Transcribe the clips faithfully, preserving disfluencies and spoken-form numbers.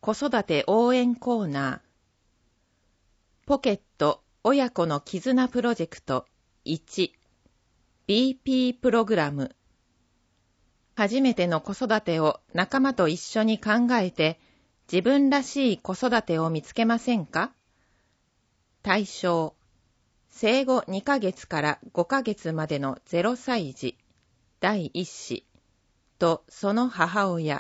子育て応援コーナー。ポケット親子の絆プロジェクトいち ビーピー プログラム。初めての子育てを仲間と一緒に考えて自分らしい子育てを見つけませんか？対象、生後にかげつからごかげつまでのゼロさい児、第一子とその母親。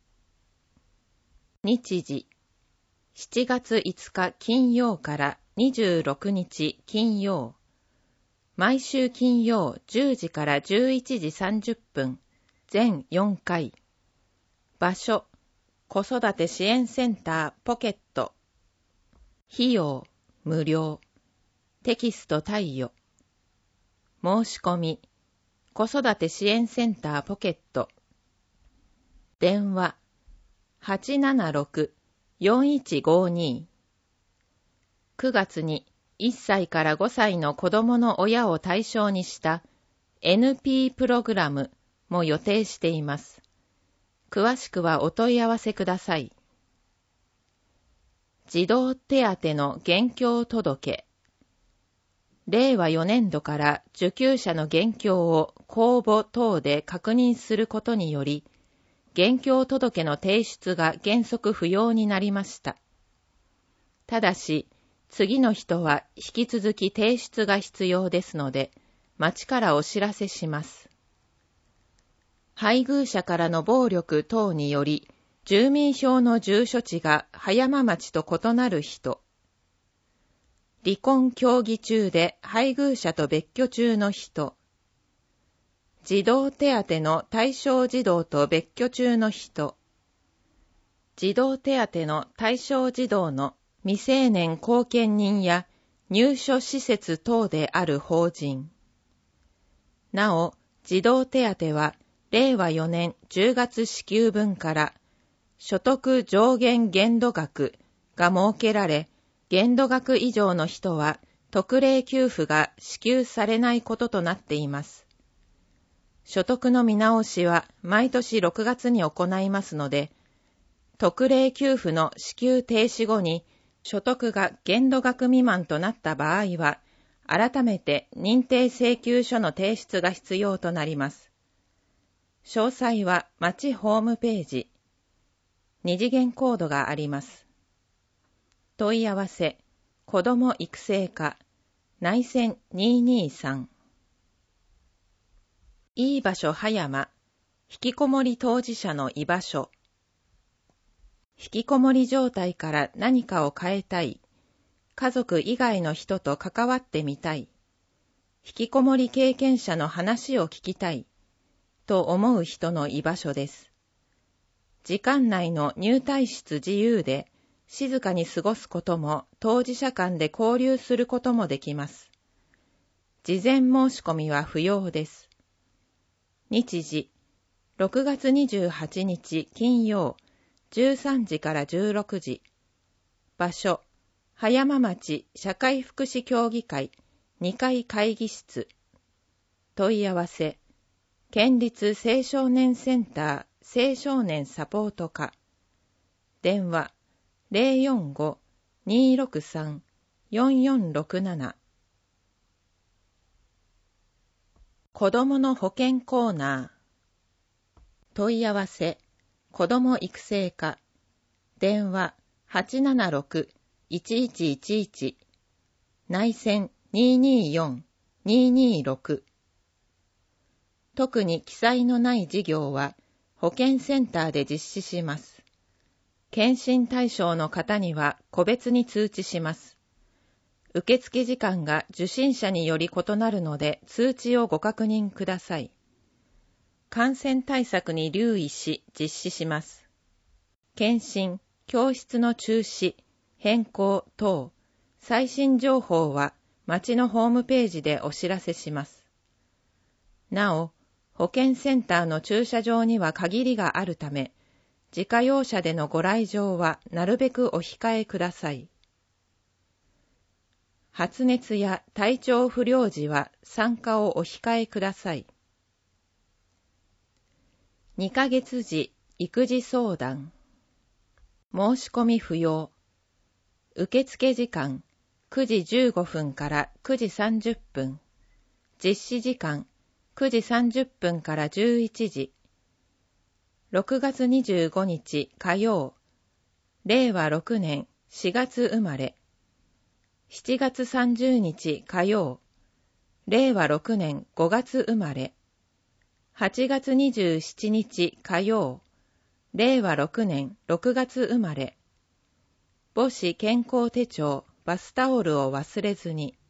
日時、しちがついつか金曜からにじゅうろくにち金曜。毎週金曜じゅうじからじゅういちじさんじゅっぷん、全よんかい。場所、子育て支援センターポケット。費用、無料。テキスト貸与。申し込み、子育て支援センターポケット。電話、はちななろく よんいちごに。くがつにいっさいからごさいの子供の親を対象にした エヌピー プログラムも予定しています。詳しくはお問い合わせください。児童手当の現況届。れいわよねんどから受給者の現況を公募等で確認することにより、現況届の提出が原則不要になりました。ただし、次の人は引き続き提出が必要ですので、町からお知らせします。配偶者からの暴力等により、住民票の住所地が葉山町と異なる人、離婚協議中で配偶者と別居中の人、児童手当の対象児童と別居中の人、児童手当の対象児童の未成年後見人や入所施設等である法人。なお、児童手当はれいわよねんじゅうがつ支給分から所得上限限度額が設けられ、限度額以上の人は特例給付が支給されないこととなっています。所得の見直しは毎年ろくがつに行いますので、特例給付の支給停止後に所得が限度額未満となった場合は、改めて認定請求書の提出が必要となります。詳細は町ホームページ。二次元コードがあります。問い合わせ、子ども育成課、内線にーにーさん。いい場所葉山、引きこもり当事者の居場所。引きこもり状態から何かを変えたい。家族以外の人と関わってみたい。引きこもり経験者の話を聞きたい。と思う人の居場所です。時間内の入退室自由で、静かに過ごすことも当事者間で交流することもできます。事前申し込みは不要です。日時、ろくがつにじゅうはちにち金曜、じゅうさんじからじゅうろくじ。場所、葉山町社会福祉協議会にかい会議室。問い合わせ、県立青少年センター青少年サポート課。電話、ゼロよんご にーろくさん よんよんろくなな。子どもの保健コーナー。問い合わせ、子ども育成課。電話、はちななろく いちいちいちいち。内線にーにーよん にーにーろく。特に記載のない事業は保健センターで実施します。検診対象の方には個別に通知します。受付時間が受診者により異なるので通知をご確認ください。感染対策に留意し実施します。検診、教室の中止、変更等、最新情報は町のホームページでお知らせします。なお、保健センターの駐車場には限りがあるため、自家用車でのご来場はなるべくお控えください。発熱や体調不良時は参加をお控えください。にかげつ児育児相談。 申し込み不要。受付時間くじじゅうごふんからくじさんじゅっぷん。実施時間くじさんじゅっぷんからじゅういちじ。ろくがつにじゅうごにち火曜。れいわろくねんしがつ生まれ。しちがつさんじゅうにち火曜。れいわろくねんごがつ生まれ。はちがつにじゅうしちにち火曜。れいわろくねんろくがつ生まれ。母子健康手帳、バスタオルを忘れずに。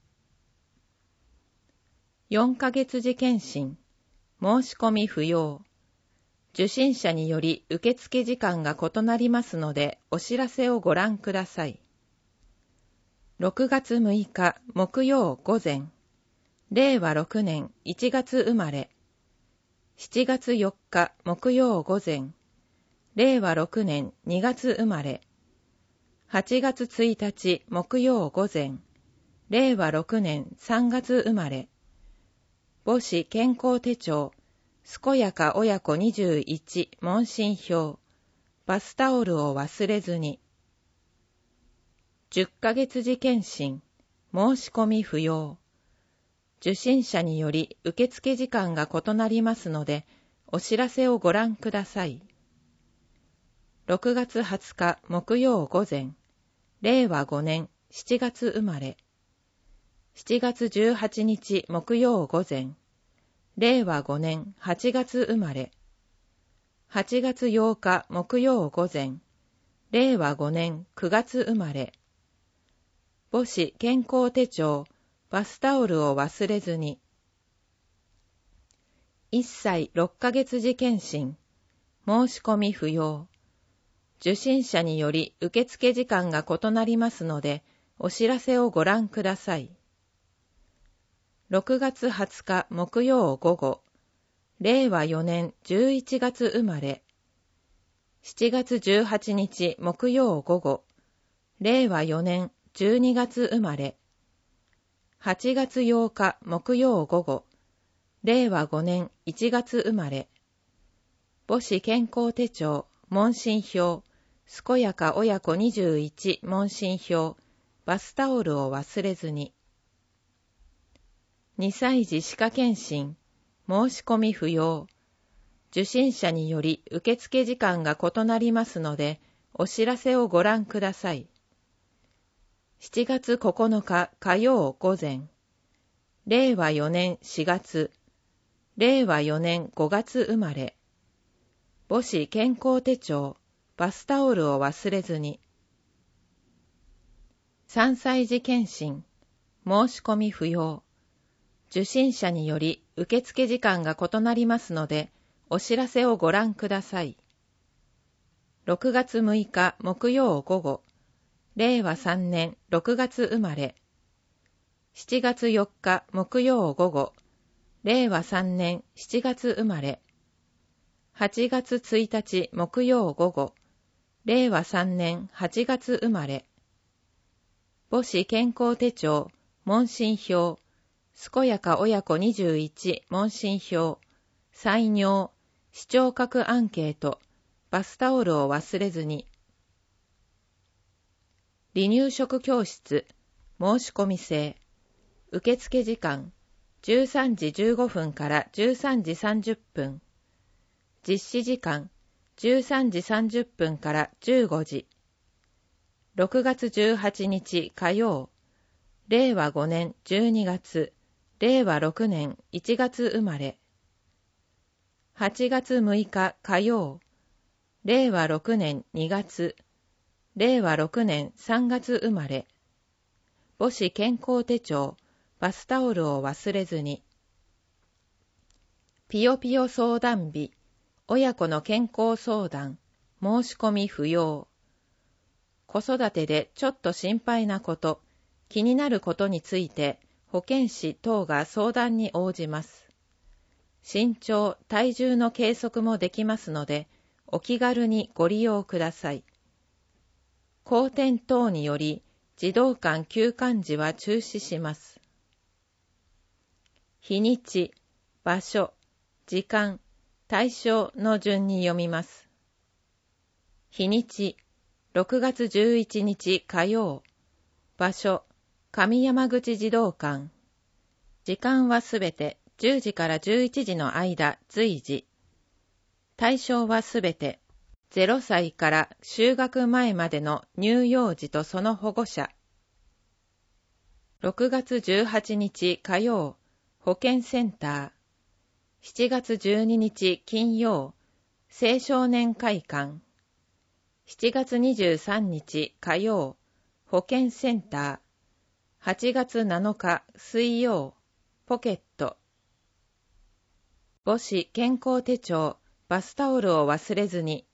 よんかげつ時検診、申し込み不要。受診者により受付時間が異なりますので、お知らせをご覧ください。ろくがつむいか木曜午前。れいわろくねんいちがつ生まれ。しちがつよっか木曜午前。れいわろくねんにがつ生まれ。はちがつついたち木曜午前。れいわろくねんさんがつ生まれ。母子健康手帳、健やか親子にじゅういち問診票、バスタオルを忘れずに。じゅっかげつ時検診、申し込み不要。受診者により受付時間が異なりますので、お知らせをご覧ください。ろくがつはつか木曜午前。れいわごねんしちがつ生まれ。しちがつじゅうはちにち木曜午前。れいわごねんはちがつ生まれ。はちがつようか木曜午前。れいわごねんくがつ生まれ。母子健康手帳、バスタオルを忘れずに。いっさいろっかげつ時検診、申し込み不要。受診者により受付時間が異なりますので、お知らせをご覧ください。ろくがつはつか木曜午後。れいわよねんじゅういちがつ生まれ。しちがつじゅうはちにち木曜午後。れいわよねんじゅうにがつ生まれ。はちがつようか木曜午後。れいわごねんいちがつ生まれ。母子健康手帳、問診票、健やか親子にじゅういち問診票、バスタオルを忘れずに。にさい児歯科検診、申し込み不要。受診者により受付時間が異なりますので、お知らせをご覧ください。しちがつここのか火曜午前。れいわよねんしがつ。れいわよねんごがつ生まれ。母子健康手帳、バスタオルを忘れずに。さんさい児検診、申し込み不要。受診者により受付時間が異なりますので、お知らせをご覧ください。ろくがつむいか木曜午後。れいわさんねんろくがつ生まれ。しちがつよっか木曜午後。れいわさんねんしちがつ生まれ。はちがつついたち木曜午後。れいわさんねんはちがつ生まれ。母子健康手帳、問診票、健やか親子にじゅういち問診票、採尿、視聴覚アンケート、バスタオルを忘れずに。離乳食教室、申し込み制。受付時間、じゅうさんじじゅうごふんからじゅうさんじさんじゅっぷん。実施時間、じゅうさんじさんじゅっぷんからじゅうごじ。ろくがつじゅうはちにち火曜。れいわごねんじゅうにがつ。れいわろくねんいちがつ生まれ。はちがつむいか火曜。れいわろくねんにがつ。れいわろくねんさんがつ生まれ。母子健康手帳、バスタオルを忘れずに。ぴよぴよ相談日、親子の健康相談、申し込み不要。子育てでちょっと心配なこと、気になることについて、保健師等が相談に応じます。身長、体重の計測もできますので、お気軽にご利用ください。荒天等により、児童館休館時は中止します。日にち、場所、時間、対象の順に読みます。日にち、 ろくがつじゅういちにち火曜。場所、上山口児童館。時間はすべてじゅうじからじゅういちじの間随時。対象はすべてゼロさいから就学前までの乳幼児とその保護者。ろくがつじゅうはちにち火曜、保健センター。しちがつじゅうににち金曜、青少年会館。しちがつにじゅうさんにち火曜、保健センター。はちがつなのか水曜、ポケット。母子健康手帳、バスタオルを忘れずに。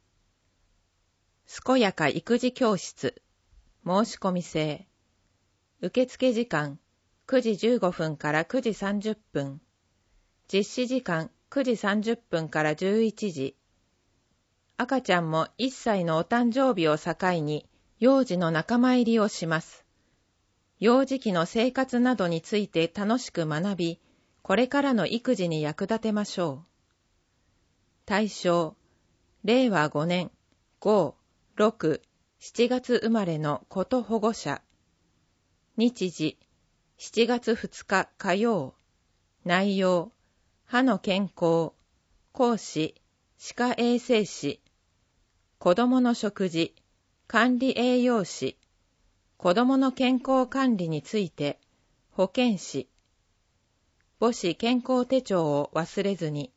健やか育児教室。申し込み制。受付時間くじじゅうごふんからくじさんじゅっぷん。実施時間くじさんじゅっぷんからじゅういちじ。赤ちゃんもいっさいのお誕生日を境に幼児の仲間入りをします。幼児期の生活などについて楽しく学び、これからの育児に役立てましょう。対象、れいわごねんご、ろく、しちがつ生まれの子と保護者。日時、しちがつふつか火曜。内容、歯の健康。講師、歯科衛生士。子どもの食事、管理栄養士。子どもの健康管理について、保健師。母子健康手帳を忘れずに。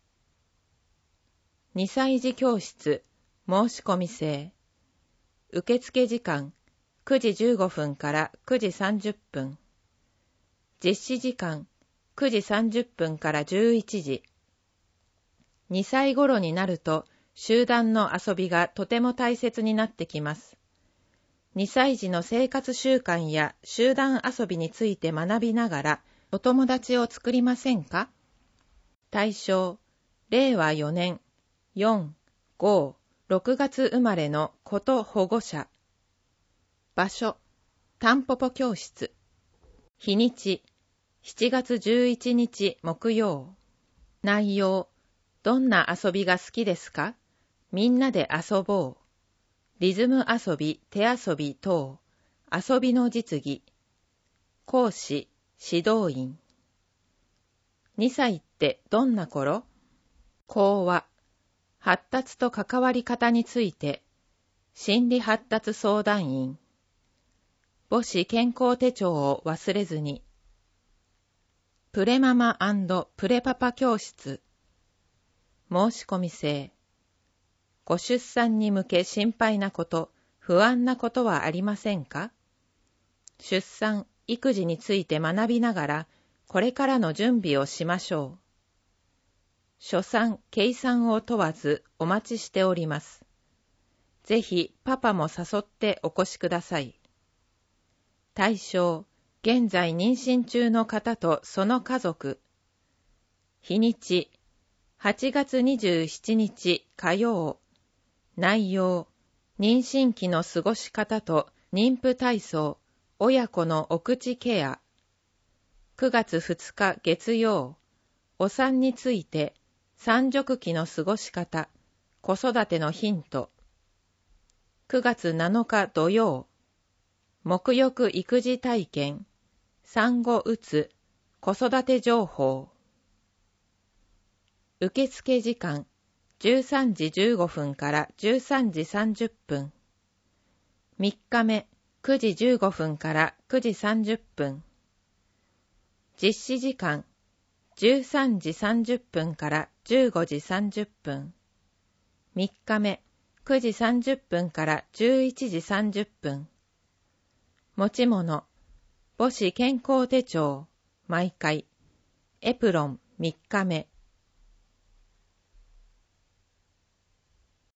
にさい児教室、申し込み制。受付時間、くじじゅうごふんからくじさんじゅっぷん。実施時間、くじさんじゅっぷんからじゅういちじ。にさい頃になると、集団の遊びがとても大切になってきます。にさい児の生活習慣や集団遊びについて学びながら、お友達を作りませんか？対象、れいわよねんよん、ご、ろくがつ生まれの子と保護者。場所、タンポポ教室。日にち、しちがつじゅういちにち木曜。内容、どんな遊びが好きですか？みんなで遊ぼう。リズム遊び、手遊び等。遊びの実技。講師、指導員。にさいってどんな頃？講話。発達と関わり方について。心理発達相談員。母子健康手帳を忘れずに。プレママ&プレパパ教室。申し込み制。ご出産に向け心配なこと、不安なことはありませんか？出産、育児について学びながら、これからの準備をしましょう。初産、計算を問わずお待ちしております。ぜひパパも誘ってお越しください。対象、現在妊娠中の方とその家族。日にち、はちがつにじゅうしちにち火曜。内容、妊娠期の過ごし方と妊婦体操、親子のお口ケア。くがつふつか月曜。お産について、産褥期の過ごし方、子育てのヒント。くがつなのか土曜。沐浴育児体験、産後うつ、子育て情報。受付時間、じゅうさんじじゅうごふんからじゅうさんじさんじゅっぷん。みっかめ、くじじゅうごふんからくじさんじゅっぷん。実施時間、じゅうさんじさんじゅっぷんからじゅうごじさんじゅっぷん。みっかめ、くじさんじゅっぷんからじゅういちじさんじゅっぷん。持ち物、母子健康手帳、毎回、エプロンみっかめ。